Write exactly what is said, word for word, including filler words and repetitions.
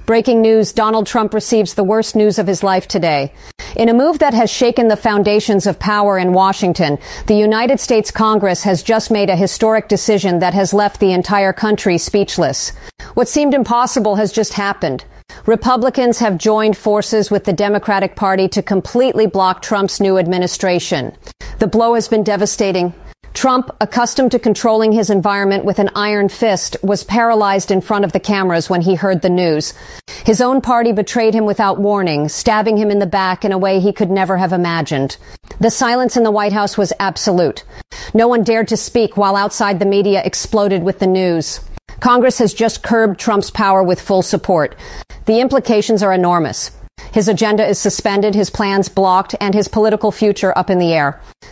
Breaking news, Donald Trump receives the worst news of his life today. In a move that has shaken the foundations of power in Washington, the United States Congress has just made a historic decision that has left the entire country speechless. What seemed impossible has just happened. Republicans have joined forces with the Democratic Party to completely block Trump's new administration. The blow has been devastating. Trump, accustomed to controlling his environment with an iron fist, was paralyzed in front of the cameras when he heard the news. His own party betrayed him without warning, stabbing him in the back in a way he could never have imagined. The silence in the White House was absolute. No one dared to speak while outside the media exploded with the news. Congress has just curbed Trump's power with full support. The implications are enormous. His agenda is suspended, his plans blocked, and his political future up in the air.